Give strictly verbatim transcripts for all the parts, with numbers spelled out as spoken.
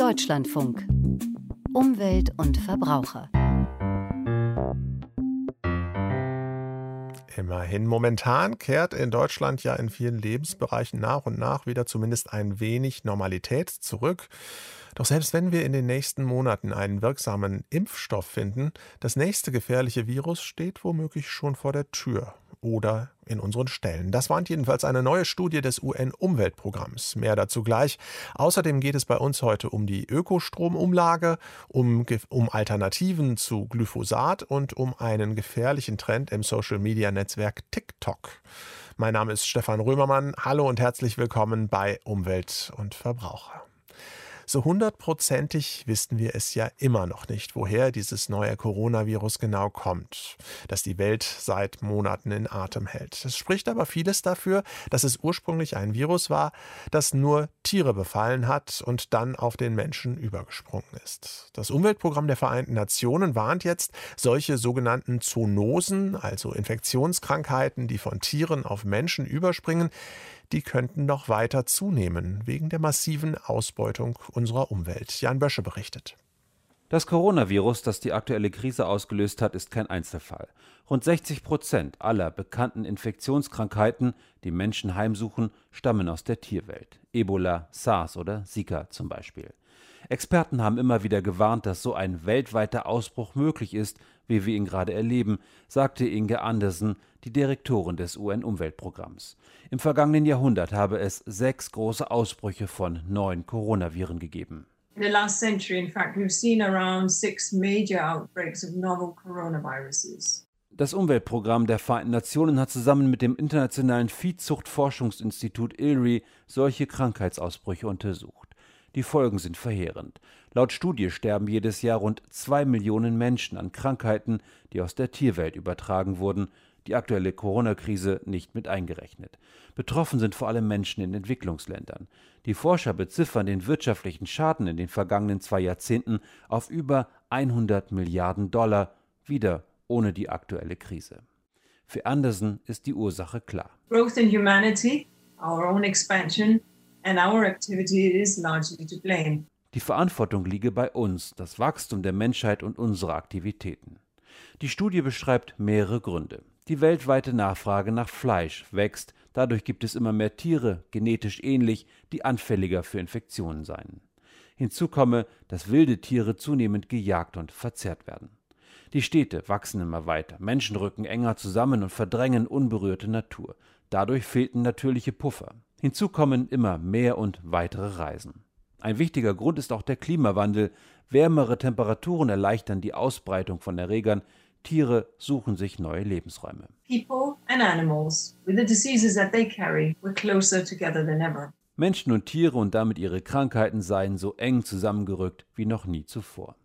Deutschlandfunk. Umwelt und Verbraucher. Immerhin, momentan kehrt in Deutschland ja in vielen Lebensbereichen nach und nach wieder zumindest ein wenig Normalität zurück. Doch selbst wenn wir in den nächsten Monaten einen wirksamen Impfstoff finden, das nächste gefährliche Virus steht womöglich schon vor der Tür oder in unseren Ställen. Das warnt jedenfalls eine neue Studie des U N-Umweltprogramms. Mehr dazu gleich. Außerdem geht es bei uns heute um die Ökostromumlage, um, um Alternativen zu Glyphosat und um einen gefährlichen Trend im Social-Media-Netzwerk TikTok. Mein Name ist Stefan Römermann. Hallo und herzlich willkommen bei Umwelt und Verbraucher. So hundertprozentig wissen wir es ja immer noch nicht, woher dieses neue Coronavirus genau kommt, das die Welt seit Monaten in Atem hält. Es spricht aber vieles dafür, dass es ursprünglich ein Virus war, das nur Tiere befallen hat und dann auf den Menschen übergesprungen ist. Das Umweltprogramm der Vereinten Nationen warnt jetzt, solche sogenannten Zoonosen, also Infektionskrankheiten, die von Tieren auf Menschen überspringen, die könnten noch weiter zunehmen, wegen der massiven Ausbeutung unserer Umwelt. Jan Bösche berichtet. Das Coronavirus, das die aktuelle Krise ausgelöst hat, ist kein Einzelfall. Rund sechzig Prozent aller bekannten Infektionskrankheiten, die Menschen heimsuchen, stammen aus der Tierwelt. Ebola, SARS oder Zika zum Beispiel. Experten haben immer wieder gewarnt, dass so ein weltweiter Ausbruch möglich ist, wie wir ihn gerade erleben, sagte Inge Andersen, die Direktorin des U N-Umweltprogramms. Im vergangenen Jahrhundert habe es sechs große Ausbrüche von neuen Coronaviren gegeben. In the last century, in fact, we've seen around six major outbreaks of novel coronaviruses. Das Umweltprogramm der Vereinten Nationen hat zusammen mit dem Internationalen Viehzuchtforschungsinstitut I L R I solche Krankheitsausbrüche untersucht. Die Folgen sind verheerend. Laut Studie sterben jedes Jahr rund zwei Millionen Menschen an Krankheiten, die aus der Tierwelt übertragen wurden, die aktuelle Corona-Krise nicht mit eingerechnet. Betroffen sind vor allem Menschen in Entwicklungsländern. Die Forscher beziffern den wirtschaftlichen Schaden in den vergangenen zwei Jahrzehnten auf über hundert Milliarden Dollar, wieder ohne die aktuelle Krise. Für Andersen ist die Ursache klar. Growth in humanity, our own expansion and our activity is largely to blame. Die Verantwortung liege bei uns, das Wachstum der Menschheit und unsere Aktivitäten. Die Studie beschreibt mehrere Gründe. Die weltweite Nachfrage nach Fleisch wächst, dadurch gibt es immer mehr Tiere, genetisch ähnlich, die anfälliger für Infektionen seien. Hinzu komme, dass wilde Tiere zunehmend gejagt und verzehrt werden. Die Städte wachsen immer weiter, Menschen rücken enger zusammen und verdrängen unberührte Natur. Dadurch fehlten natürliche Puffer. Hinzu kommen immer mehr und weitere Reisen. Ein wichtiger Grund ist auch der Klimawandel. Wärmere Temperaturen erleichtern die Ausbreitung von Erregern. Tiere suchen sich neue Lebensräume. People and animals, with the diseases that they carry, were closer together than ever. Menschen und Tiere und damit ihre Krankheiten seien so eng zusammengerückt wie noch nie zuvor.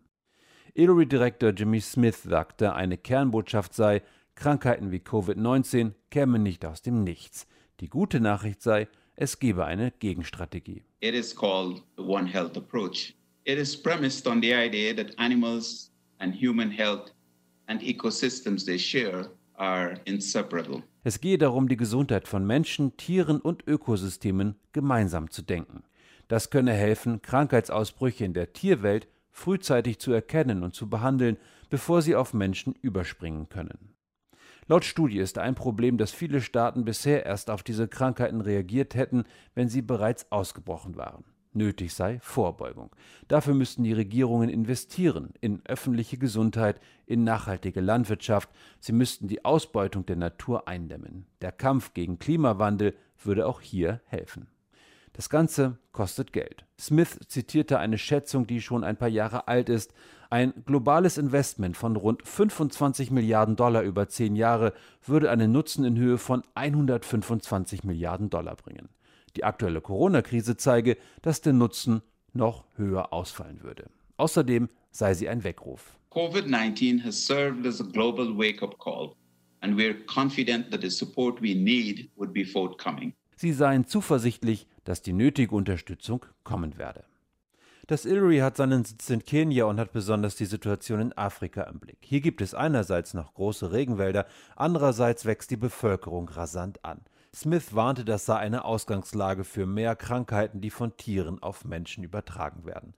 I L R I-Direktor Jimmy Smith sagte, eine Kernbotschaft sei, Krankheiten wie Covid neunzehn kämen nicht aus dem Nichts. Die gute Nachricht sei, es gebe eine Gegenstrategie. It is called the One Health approach. It is premised on the idea that animals and human health and ecosystems they share are inseparable. Es gehe darum, die Gesundheit von Menschen, Tieren und Ökosystemen gemeinsam zu denken. Das könne helfen, Krankheitsausbrüche in der Tierwelt frühzeitig zu erkennen und zu behandeln, bevor sie auf Menschen überspringen können. Laut Studie ist ein Problem, dass viele Staaten bisher erst auf diese Krankheiten reagiert hätten, wenn sie bereits ausgebrochen waren. Nötig sei Vorbeugung. Dafür müssten die Regierungen investieren in öffentliche Gesundheit, in nachhaltige Landwirtschaft. Sie müssten die Ausbeutung der Natur eindämmen. Der Kampf gegen Klimawandel würde auch hier helfen. Das Ganze kostet Geld. Smith zitierte eine Schätzung, die schon ein paar Jahre alt ist. Ein globales Investment von rund fünfundzwanzig Milliarden Dollar über zehn Jahre würde einen Nutzen in Höhe von hundertfünfundzwanzig Milliarden Dollar bringen. Die aktuelle Corona-Krise zeige, dass der Nutzen noch höher ausfallen würde. Außerdem sei sie ein Weckruf. Covid nineteen has served as a global wake-up call, and we are confident that the support we need would be forthcoming. Sie seien zuversichtlich, dass die nötige Unterstützung kommen werde. Das I L R I hat seinen Sitz in Kenia und hat besonders die Situation in Afrika im Blick. Hier gibt es einerseits noch große Regenwälder, andererseits wächst die Bevölkerung rasant an. Smith warnte, das sei eine Ausgangslage für mehr Krankheiten, die von Tieren auf Menschen übertragen werden.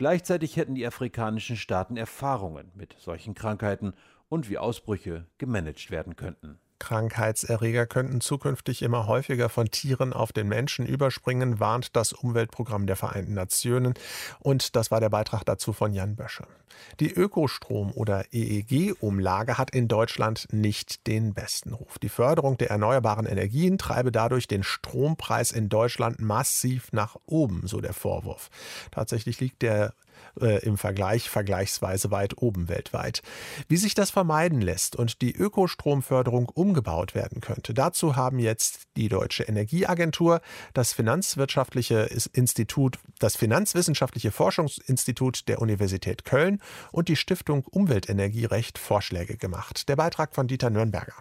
Gleichzeitig hätten die afrikanischen Staaten Erfahrungen mit solchen Krankheiten und wie Ausbrüche gemanagt werden könnten. Krankheitserreger könnten zukünftig immer häufiger von Tieren auf den Menschen überspringen, warnt das Umweltprogramm der Vereinten Nationen. Und das war der Beitrag dazu von Jan Bösche. Die Ökostrom- oder E E G-Umlage hat in Deutschland nicht den besten Ruf. Die Förderung der erneuerbaren Energien treibe dadurch den Strompreis in Deutschland massiv nach oben, so der Vorwurf. Tatsächlich liegt der Äh, im Vergleich vergleichsweise weit oben weltweit. Wie sich das vermeiden lässt und die Ökostromförderung umgebaut werden könnte, dazu haben jetzt die Deutsche Energieagentur, das Finanzwirtschaftliche Institut, das Finanzwissenschaftliche Forschungsinstitut der Universität Köln und die Stiftung Umweltenergierecht Vorschläge gemacht. Der Beitrag von Dieter Nürnberger.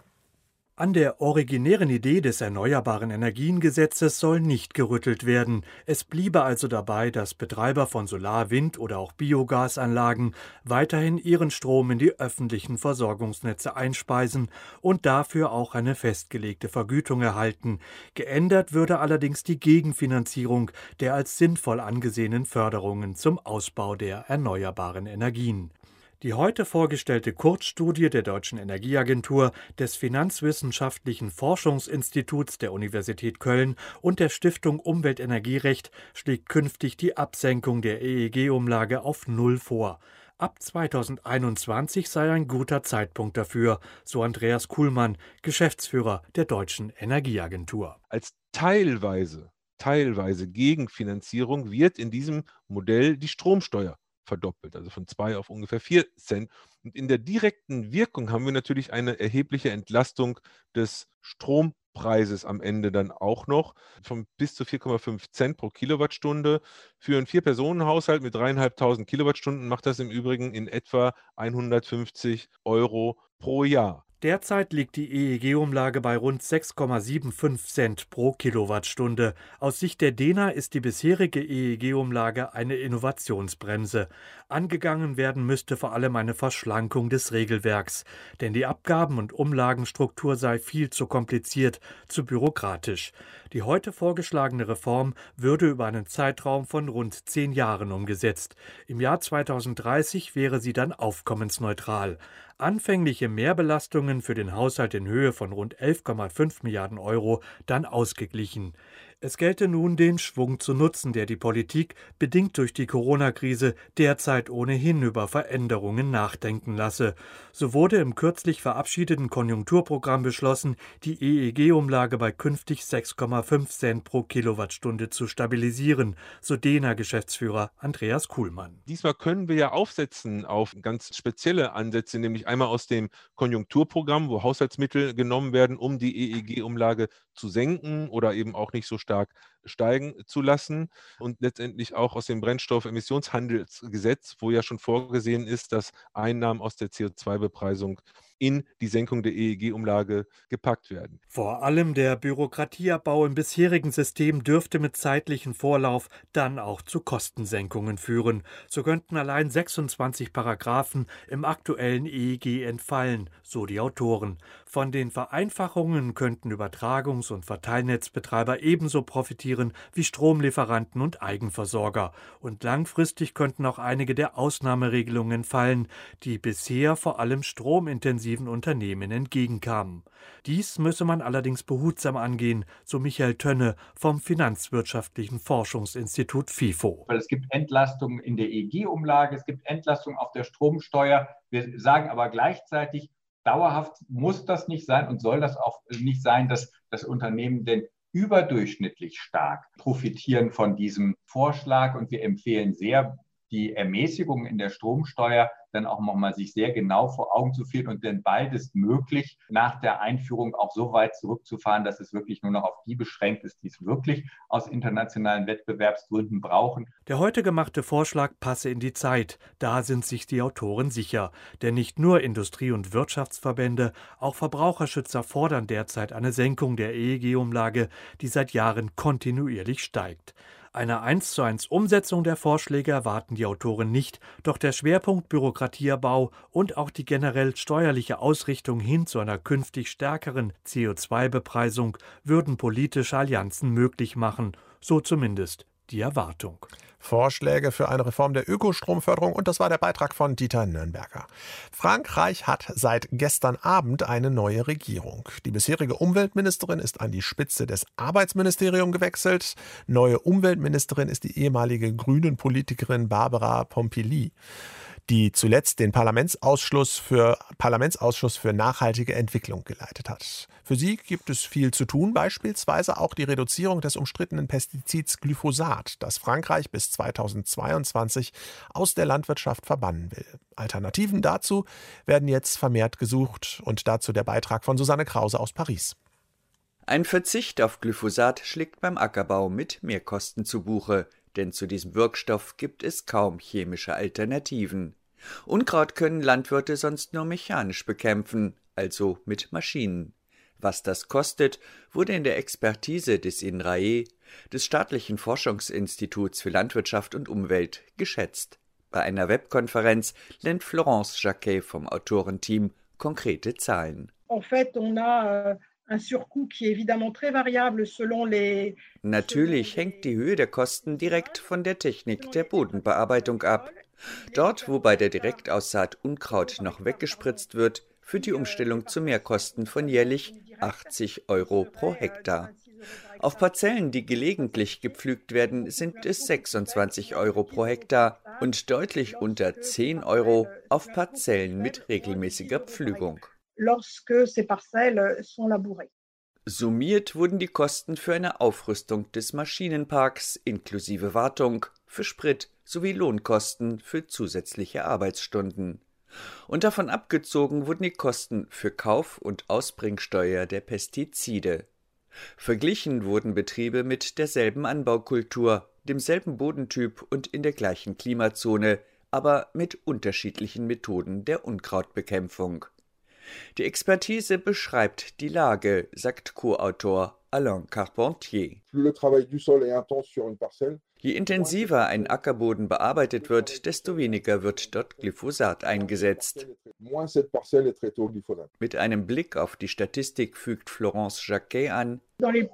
An der originären Idee des Erneuerbaren Energiengesetzes soll nicht gerüttelt werden. Es bliebe also dabei, dass Betreiber von Solar-, Wind- oder auch Biogasanlagen weiterhin ihren Strom in die öffentlichen Versorgungsnetze einspeisen und dafür auch eine festgelegte Vergütung erhalten. Geändert würde allerdings die Gegenfinanzierung der als sinnvoll angesehenen Förderungen zum Ausbau der erneuerbaren Energien. Die heute vorgestellte Kurzstudie der Deutschen Energieagentur, des Finanzwissenschaftlichen Forschungsinstituts der Universität Köln und der Stiftung Umweltenergierecht schlägt künftig die Absenkung der E E G-Umlage auf Null vor. Ab zweitausendeinundzwanzig sei ein guter Zeitpunkt dafür, so Andreas Kuhlmann, Geschäftsführer der Deutschen Energieagentur. Als teilweise, teilweise Gegenfinanzierung wird in diesem Modell die Stromsteuer verdoppelt, also von zwei auf ungefähr vier Cent. Und in der direkten Wirkung haben wir natürlich eine erhebliche Entlastung des Strompreises am Ende dann auch noch, von bis zu vier Komma fünf Cent pro Kilowattstunde. Für einen Vier-Personen-Haushalt mit dreieinhalbtausend Kilowattstunden macht das im Übrigen in etwa hundertfünfzig Euro pro Jahr. Derzeit liegt die E E G-Umlage bei rund sechs Komma fünfundsiebzig Cent pro Kilowattstunde. Aus Sicht der D E N A ist die bisherige E E G-Umlage eine Innovationsbremse. Angegangen werden müsste vor allem eine Verschlankung des Regelwerks, denn die Abgaben- und Umlagenstruktur sei viel zu kompliziert, zu bürokratisch. Die heute vorgeschlagene Reform würde über einen Zeitraum von rund zehn Jahren umgesetzt. Im Jahr zweitausenddreißig wäre sie dann aufkommensneutral. Anfängliche Mehrbelastungen für den Haushalt in Höhe von rund elf Komma fünf Milliarden Euro dann ausgeglichen. Es gelte nun, den Schwung zu nutzen, der die Politik, bedingt durch die Corona-Krise, derzeit ohnehin über Veränderungen nachdenken lasse. So wurde im kürzlich verabschiedeten Konjunkturprogramm beschlossen, die E E G-Umlage bei künftig sechs Komma fünf Cent pro Kilowattstunde zu stabilisieren, so D E N A-Geschäftsführer Andreas Kuhlmann. Diesmal können wir ja aufsetzen auf ganz spezielle Ansätze, nämlich einmal aus dem Konjunkturprogramm, wo Haushaltsmittel genommen werden, um die E E G-Umlage zu senken oder eben auch nicht so stark steigen zu lassen, und letztendlich auch aus dem Brennstoffemissionshandelsgesetz, wo ja schon vorgesehen ist, dass Einnahmen aus der C O zwei Bepreisung in die Senkung der E E G-Umlage gepackt werden. Vor allem der Bürokratieabbau im bisherigen System dürfte mit zeitlichem Vorlauf dann auch zu Kostensenkungen führen. So könnten allein sechsundzwanzig Paragraphen im aktuellen E E G entfallen, so die Autoren. Von den Vereinfachungen könnten Übertragungs- und Verteilnetzbetreiber ebenso profitieren wie Stromlieferanten und Eigenversorger. Und langfristig könnten auch einige der Ausnahmeregelungen fallen, die bisher vor allem stromintensiven Unternehmen entgegenkamen. Dies müsse man allerdings behutsam angehen, so Michael Tönne vom Finanzwirtschaftlichen Forschungsinstitut FIFO. Weil es gibt Entlastungen in der E E G-Umlage, es gibt Entlastungen auf der Stromsteuer. Wir sagen aber gleichzeitig, dauerhaft muss das nicht sein und soll das auch nicht sein, dass das Unternehmen denn überdurchschnittlich stark profitieren von diesem Vorschlag. Und wir empfehlen sehr, die Ermäßigung in der Stromsteuer dann auch nochmal sich sehr genau vor Augen zu führen und dann beides möglich nach der Einführung auch so weit zurückzufahren, dass es wirklich nur noch auf die beschränkt ist, die es wirklich aus internationalen Wettbewerbsgründen brauchen. Der heute gemachte Vorschlag passe in die Zeit. Da sind sich die Autoren sicher. Denn nicht nur Industrie- und Wirtschaftsverbände, auch Verbraucherschützer fordern derzeit eine Senkung der E E G-Umlage, die seit Jahren kontinuierlich steigt. Eine eins zu eins Umsetzung der Vorschläge erwarten die Autoren nicht, doch der Schwerpunkt Bürokratieabbau und auch die generell steuerliche Ausrichtung hin zu einer künftig stärkeren C O zwei Bepreisung würden politische Allianzen möglich machen, so zumindest die Erwartung. Vorschläge für eine Reform der Ökostromförderung und das war der Beitrag von Dieter Nürnberger. Frankreich hat seit gestern Abend eine neue Regierung. Die bisherige Umweltministerin ist an die Spitze des Arbeitsministeriums gewechselt. Neue Umweltministerin ist die ehemalige Grünen-Politikerin Barbara Pompili, die zuletzt den Parlamentsausschuss für, Parlamentsausschuss für nachhaltige Entwicklung geleitet hat. Für sie gibt es viel zu tun, beispielsweise auch die Reduzierung des umstrittenen Pestizids Glyphosat, das Frankreich bis zweitausendzweiundzwanzig aus der Landwirtschaft verbannen will. Alternativen dazu werden jetzt vermehrt gesucht und dazu der Beitrag von Susanne Krause aus Paris. Ein Verzicht auf Glyphosat schlägt beim Ackerbau mit Mehrkosten zu Buche, denn zu diesem Wirkstoff gibt es kaum chemische Alternativen. Unkraut können Landwirte sonst nur mechanisch bekämpfen, also mit Maschinen. Was das kostet, wurde in der Expertise des INRAE, des Staatlichen Forschungsinstituts für Landwirtschaft und Umwelt, geschätzt. Bei einer Webkonferenz nennt Florence Jacquet vom Autorenteam konkrete Zahlen. En fait, on a un surcoût qui est évidemment très variable selon les. Natürlich hängt die Höhe der Kosten direkt von der Technik der Bodenbearbeitung ab. Dort, wo bei der Direktaussaat Unkraut noch weggespritzt wird, führt die Umstellung zu Mehrkosten von jährlich achtzig Euro pro Hektar. Auf Parzellen, die gelegentlich gepflügt werden, sind es sechsundzwanzig Euro pro Hektar und deutlich unter zehn Euro auf Parzellen mit regelmäßiger Pflügung. Lorsque ces parcelles sont labourées. Summiert wurden die Kosten für eine Aufrüstung des Maschinenparks inklusive Wartung, für Sprit sowie Lohnkosten für zusätzliche Arbeitsstunden. Und davon abgezogen wurden die Kosten für Kauf- und Ausbringsteuer der Pestizide. Verglichen wurden Betriebe mit derselben Anbaukultur, demselben Bodentyp und in der gleichen Klimazone, aber mit unterschiedlichen Methoden der Unkrautbekämpfung. Die Expertise beschreibt die Lage, sagt Co-Autor Alain Carpentier. Je intensiver ein Ackerboden bearbeitet wird, desto weniger wird dort Glyphosat eingesetzt. Mit einem Blick auf die Statistik fügt Florence Jacquet an: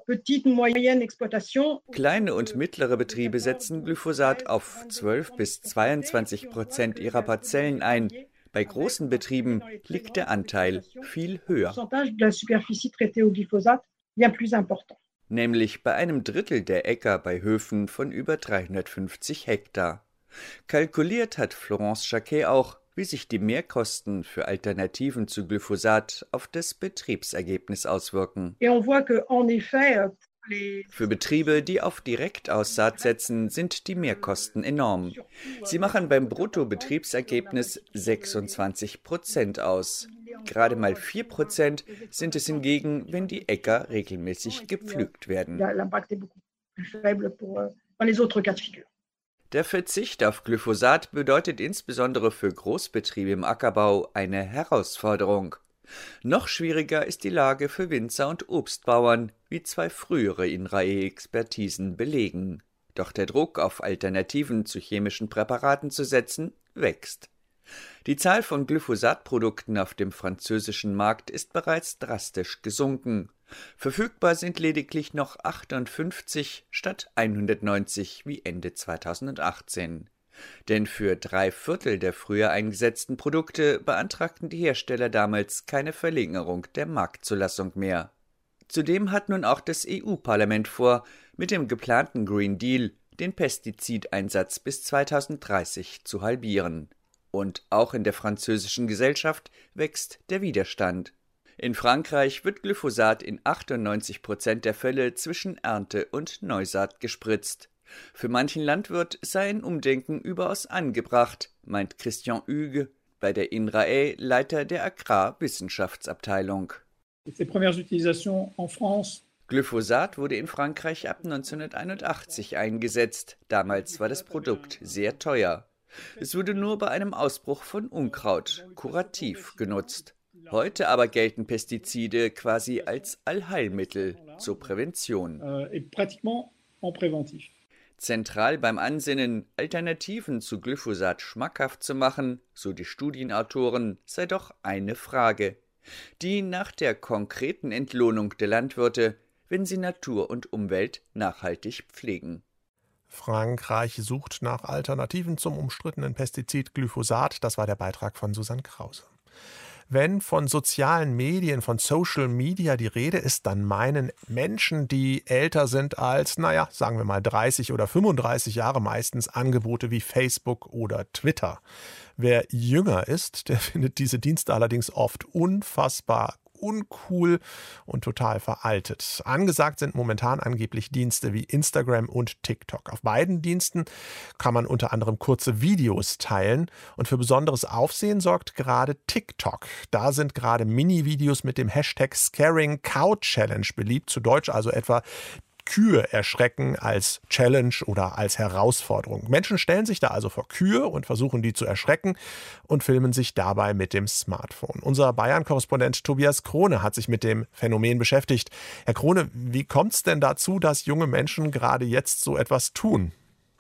Kleine und mittlere Betriebe setzen Glyphosat auf zwölf bis zweiundzwanzig Prozent ihrer Parzellen ein. Bei großen Betrieben liegt der Anteil viel höher, nämlich bei einem Drittel der Äcker bei Höfen von über dreihundertfünfzig Hektar. Kalkuliert hat Florence Jacquet auch, wie sich die Mehrkosten für Alternativen zu Glyphosat auf das Betriebsergebnis auswirken. Für Betriebe, die auf Direktaussaat setzen, sind die Mehrkosten enorm. Sie machen beim Bruttobetriebsergebnis sechsundzwanzig Prozent aus. Gerade mal vier Prozent sind es hingegen, wenn die Äcker regelmäßig gepflügt werden. Der Verzicht auf Glyphosat bedeutet insbesondere für Großbetriebe im Ackerbau eine Herausforderung. Noch schwieriger ist die Lage für Winzer und Obstbauern, wie zwei frühere INRAE-Expertisen belegen. Doch der Druck, auf Alternativen zu chemischen Präparaten zu setzen, wächst. Die Zahl von Glyphosatprodukten auf dem französischen Markt ist bereits drastisch gesunken. Verfügbar sind lediglich noch achtundfünfzig statt hundertneunzig wie Ende zweitausendachtzehn. Denn für drei Viertel der früher eingesetzten Produkte beantragten die Hersteller damals keine Verlängerung der Marktzulassung mehr. Zudem hat nun auch das E U-Parlament vor, mit dem geplanten Green Deal den Pestizideinsatz bis zweitausenddreißig zu halbieren. Und auch in der französischen Gesellschaft wächst der Widerstand. In Frankreich wird Glyphosat in achtundneunzig Prozent der Fälle zwischen Ernte und Neusaat gespritzt. Für manchen Landwirt sei ein Umdenken überaus angebracht, meint Christian Hugues, bei der INRAE Leiter der Agrarwissenschaftsabteilung. Glyphosat wurde in Frankreich ab neunzehnhunderteinundachtzig eingesetzt. Damals war das Produkt sehr teuer. Es wurde nur bei einem Ausbruch von Unkraut kurativ genutzt. Heute aber gelten Pestizide quasi als Allheilmittel zur Prävention. Zentral beim Ansinnen, Alternativen zu Glyphosat schmackhaft zu machen, so die Studienautoren, sei doch eine Frage: die nach der konkreten Entlohnung der Landwirte, wenn sie Natur und Umwelt nachhaltig pflegen. Frankreich sucht nach Alternativen zum umstrittenen Pestizid Glyphosat. Das war der Beitrag von Susanne Krause. Wenn von sozialen Medien, von Social Media die Rede ist, dann meinen Menschen, die älter sind als, naja, sagen wir mal dreißig oder fünfunddreißig Jahre meistens Angebote wie Facebook oder Twitter. Wer jünger ist, der findet diese Dienste allerdings oft unfassbar uncool und total veraltet. Angesagt sind momentan angeblich Dienste wie Instagram und TikTok. Auf beiden Diensten kann man unter anderem kurze Videos teilen und für besonderes Aufsehen sorgt gerade TikTok. Da sind gerade Mini-Videos mit dem Hashtag Scaring Cow Challenge beliebt, zu Deutsch also etwa Kühe erschrecken als Challenge oder als Herausforderung. Menschen stellen sich da also vor Kühe und versuchen, die zu erschrecken und filmen sich dabei mit dem Smartphone. Unser Bayern-Korrespondent Tobias Krone hat sich mit dem Phänomen beschäftigt. Herr Krone, wie kommt es denn dazu, dass junge Menschen gerade jetzt so etwas tun?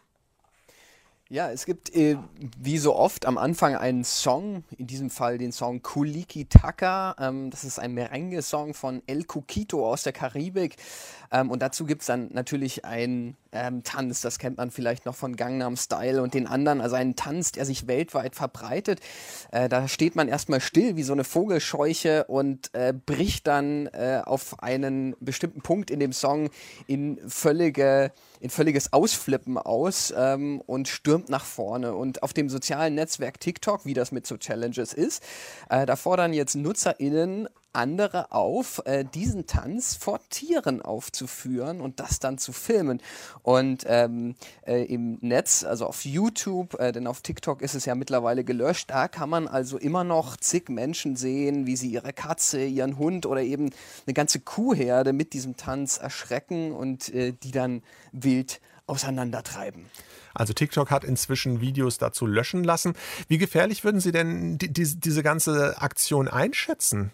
Ja, es gibt äh, wie so oft am Anfang einen Song, in diesem Fall den Song Kuliki Taka. Ähm, das ist ein Merengue-Song von El Cuquito aus der Karibik. Ähm, und dazu gibt es dann natürlich einen ähm, Tanz, das kennt man vielleicht noch von Gangnam Style und den anderen. Also einen Tanz, der sich weltweit verbreitet. Äh, da steht man erstmal still wie so eine Vogelscheuche und äh, bricht dann äh, auf einen bestimmten Punkt in dem Song in völlige... in völliges Ausflippen aus ähm, und stürmt nach vorne. Und auf dem sozialen Netzwerk TikTok, wie das mit so Challenges ist, äh, da fordern jetzt NutzerInnen andere auf, äh, diesen Tanz vor Tieren aufzuführen und das dann zu filmen. Und ähm, äh, im Netz, also auf YouTube, äh, denn auf TikTok ist es ja mittlerweile gelöscht, da kann man also immer noch zig Menschen sehen, wie sie ihre Katze, ihren Hund oder eben eine ganze Kuhherde mit diesem Tanz erschrecken und äh, die dann wild auseinandertreiben. Also TikTok hat inzwischen Videos dazu löschen lassen. Wie gefährlich würden Sie denn die, die, diese ganze Aktion einschätzen?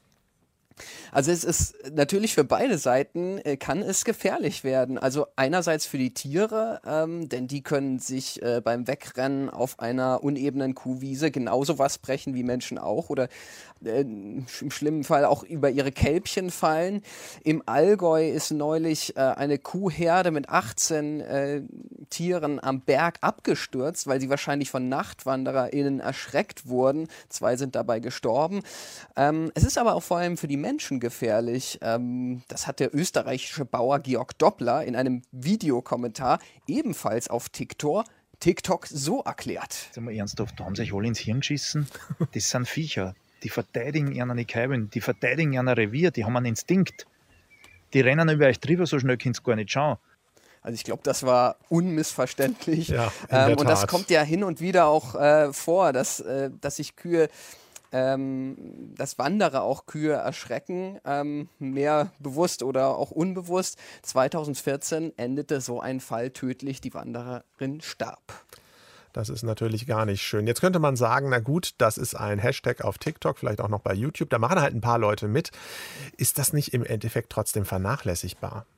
Also es ist natürlich für beide Seiten äh, kann es gefährlich werden. Also einerseits für die Tiere, ähm, denn die können sich äh, beim Wegrennen auf einer unebenen Kuhwiese genauso was brechen wie Menschen auch oder äh, im schlimmen Fall auch über ihre Kälbchen fallen. Im Allgäu ist neulich äh, eine Kuhherde mit achtzehn äh, Tieren am Berg abgestürzt, weil sie wahrscheinlich von NachtwandererInnen erschreckt wurden. Zwei sind dabei gestorben. Ähm, es ist aber auch vor allem für die Menschen gefährlich. Ähm, das hat der österreichische Bauer Georg Doppler in einem Videokommentar ebenfalls auf TikTok, TikTok so erklärt. Jetzt mal ernsthaft, da haben sie sich alle ins Hirn geschissen. Das sind Viecher, die verteidigen ihre Kälbchen, die verteidigen ihr Revier, die haben einen Instinkt. Die rennen über euch drüber, so schnell könnt ihr gar nicht schauen. Also ich glaube, das war unmissverständlich. Ja, ähm, und das kommt ja hin und wieder auch äh, vor, dass, äh, dass sich Kühe, ähm, dass Wanderer auch Kühe erschrecken, ähm, mehr bewusst oder auch unbewusst. zweitausendvierzehn endete so ein Fall tödlich, die Wandererin starb. Das ist natürlich gar nicht schön. Jetzt könnte man sagen, na gut, das ist ein Hashtag auf TikTok, vielleicht auch noch bei YouTube. Da machen halt ein paar Leute mit. Ist das nicht im Endeffekt trotzdem vernachlässigbar?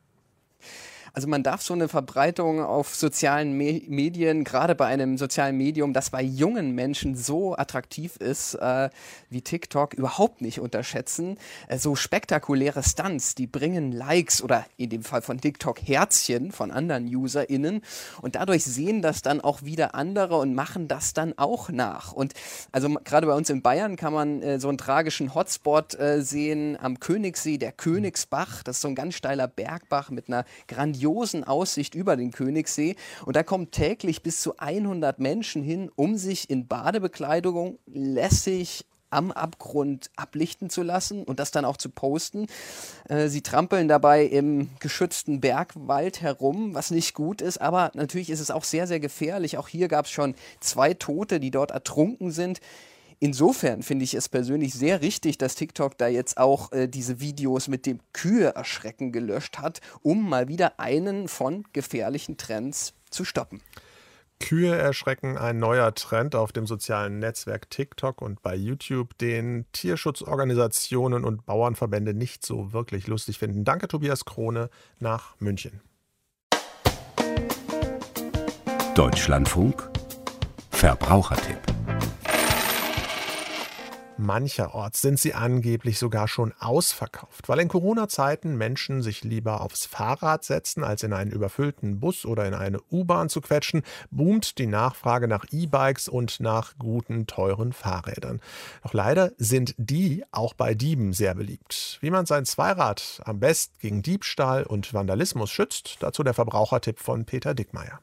Also man darf so eine Verbreitung auf sozialen Me- Medien, gerade bei einem sozialen Medium, das bei jungen Menschen so attraktiv ist äh, wie TikTok, überhaupt nicht unterschätzen. Äh, so spektakuläre Stunts, die bringen Likes oder in dem Fall von TikTok Herzchen von anderen UserInnen und dadurch sehen das dann auch wieder andere und machen das dann auch nach. Und also gerade bei uns in Bayern kann man äh, so einen tragischen Hotspot äh, sehen am Königssee, der Königsbach. Das ist so ein ganz steiler Bergbach mit einer grandiosen Aussicht über den Königssee und da kommen täglich bis zu hundert Menschen hin, um sich in Badebekleidung lässig am Abgrund ablichten zu lassen und das dann auch zu posten. Äh, sie trampeln dabei im geschützten Bergwald herum, was nicht gut ist, aber natürlich ist es auch sehr, sehr gefährlich. Auch hier gab es schon zwei Tote, die dort ertrunken sind. Insofern finde ich es persönlich sehr richtig, dass TikTok da jetzt auch äh, diese Videos mit dem Kühe erschrecken gelöscht hat, um mal wieder einen von gefährlichen Trends zu stoppen. Kühe erschrecken, ein neuer Trend auf dem sozialen Netzwerk TikTok und bei YouTube, den Tierschutzorganisationen und Bauernverbände nicht so wirklich lustig finden. Danke, Tobias Krone nach München. Deutschlandfunk Verbrauchertipp. Mancherorts sind sie angeblich sogar schon ausverkauft, weil in Corona-Zeiten Menschen sich lieber aufs Fahrrad setzen, als in einen überfüllten Bus oder in eine U-Bahn zu quetschen, boomt die Nachfrage nach E-Bikes und nach guten, teuren Fahrrädern. Doch leider sind die auch bei Dieben sehr beliebt. Wie man sein Zweirad am besten gegen Diebstahl und Vandalismus schützt, dazu der Verbrauchertipp von Peter Dickmeyer.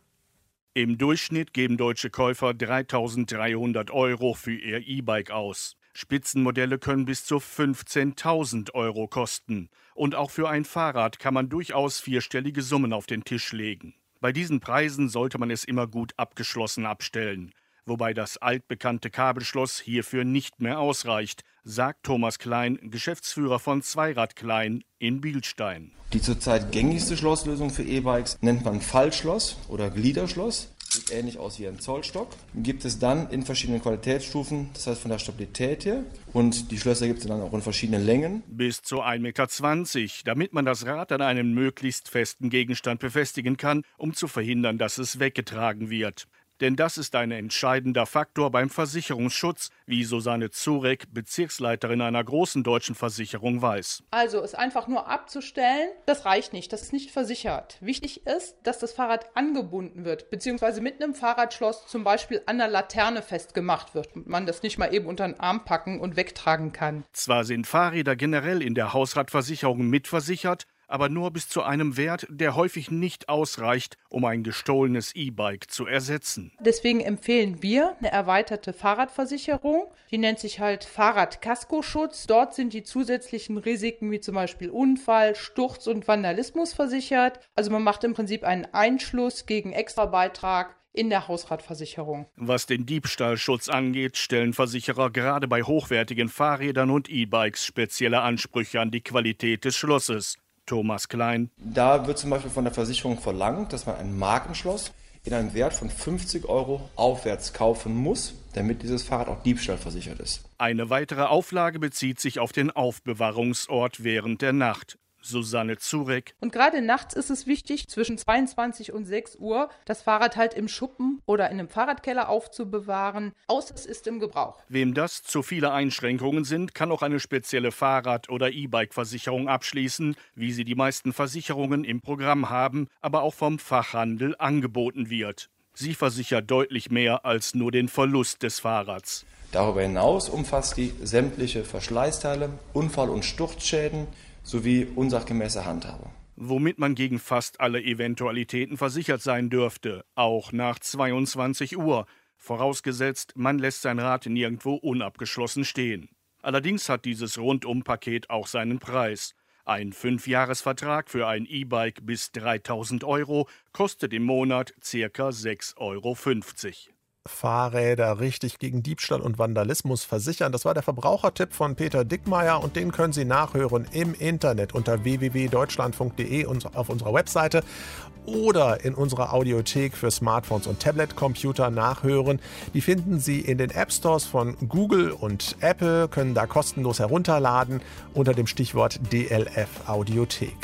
Im Durchschnitt geben deutsche Käufer dreitausenddreihundert Euro für ihr E-Bike aus. Spitzenmodelle können bis zu fünfzehntausend Euro kosten. Und auch für ein Fahrrad kann man durchaus vierstellige Summen auf den Tisch legen. Bei diesen Preisen sollte man es immer gut abgeschlossen abstellen. Wobei das altbekannte Kabelschloss hierfür nicht mehr ausreicht, sagt Thomas Klein, Geschäftsführer von Zweirad Klein in Bilstein. Die zurzeit gängigste Schlosslösung für E-Bikes nennt man Fallschloss oder Gliederschloss. Sieht ähnlich aus wie ein Zollstock. Gibt es dann in verschiedenen Qualitätsstufen, das heißt von der Stabilität her. Und die Schlösser gibt es dann auch in verschiedenen Längen. Bis zu ein Meter zwanzig, damit man das Rad an einem möglichst festen Gegenstand befestigen kann, um zu verhindern, dass es weggetragen wird. Denn das ist ein entscheidender Faktor beim Versicherungsschutz, wie Susanne Zurek, Bezirksleiterin einer großen deutschen Versicherung, weiß. Also es einfach nur abzustellen, das reicht nicht, das ist nicht versichert. Wichtig ist, dass das Fahrrad angebunden wird, beziehungsweise mit einem Fahrradschloss zum Beispiel an der Laterne festgemacht wird und man das nicht mal eben unter den Arm packen und wegtragen kann. Zwar sind Fahrräder generell in der Hausratversicherung mitversichert, aber nur bis zu einem Wert, der häufig nicht ausreicht, um ein gestohlenes E-Bike zu ersetzen. Deswegen empfehlen wir eine erweiterte Fahrradversicherung. Die nennt sich halt Fahrradkaskoschutz. Dort sind die zusätzlichen Risiken wie zum Beispiel Unfall, Sturz und Vandalismus versichert. Also man macht im Prinzip einen Einschluss gegen Extrabeitrag in der Hausratversicherung. Was den Diebstahlschutz angeht, stellen Versicherer gerade bei hochwertigen Fahrrädern und E-Bikes spezielle Ansprüche an die Qualität des Schlosses. Thomas Klein. Da wird zum Beispiel von der Versicherung verlangt, dass man ein Markenschloss in einem Wert von fünfzig Euro aufwärts kaufen muss, damit dieses Fahrrad auch diebstahlversichert ist. Eine weitere Auflage bezieht sich auf den Aufbewahrungsort während der Nacht. Susanne Zurek. Und gerade nachts ist es wichtig, zwischen zweiundzwanzig und sechs Uhr das Fahrrad halt im Schuppen oder in einem Fahrradkeller aufzubewahren, außer es ist im Gebrauch. Wem das zu viele Einschränkungen sind, kann auch eine spezielle Fahrrad- oder E-Bike-Versicherung abschließen, wie sie die meisten Versicherungen im Programm haben, aber auch vom Fachhandel angeboten wird. Sie versichert deutlich mehr als nur den Verlust des Fahrrads. Darüber hinaus umfasst die sämtliche Verschleißteile, Unfall- und Sturzschäden, sowie unsachgemäße Handhabung. Womit man gegen fast alle Eventualitäten versichert sein dürfte, auch nach zweiundzwanzig Uhr, vorausgesetzt, man lässt sein Rad nirgendwo unabgeschlossen stehen. Allerdings hat dieses Rundumpaket auch seinen Preis. Ein Fünfjahresvertrag für ein E-Bike bis dreitausend Euro kostet im Monat ca. sechs Euro fünfzig. Fahrräder richtig gegen Diebstahl und Vandalismus versichern. Das war der Verbrauchertipp von Peter Dickmeyer und den können Sie nachhören im Internet unter w w w punkt deutschlandfunk punkt de und auf unserer Webseite oder in unserer Audiothek für Smartphones und Tablet-Computer nachhören. Die finden Sie in den App-Stores von Google und Apple, können da kostenlos herunterladen unter dem Stichwort D L F Audiothek.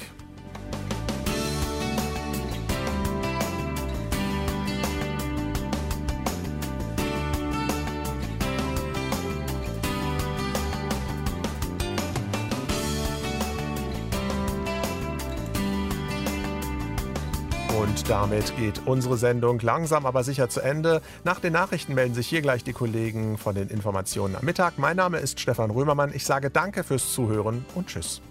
Und damit geht unsere Sendung langsam aber sicher zu Ende. Nach den Nachrichten melden sich hier gleich die Kollegen von den Informationen am Mittag. Mein Name ist Stefan Römermann. Ich sage danke fürs Zuhören und tschüss.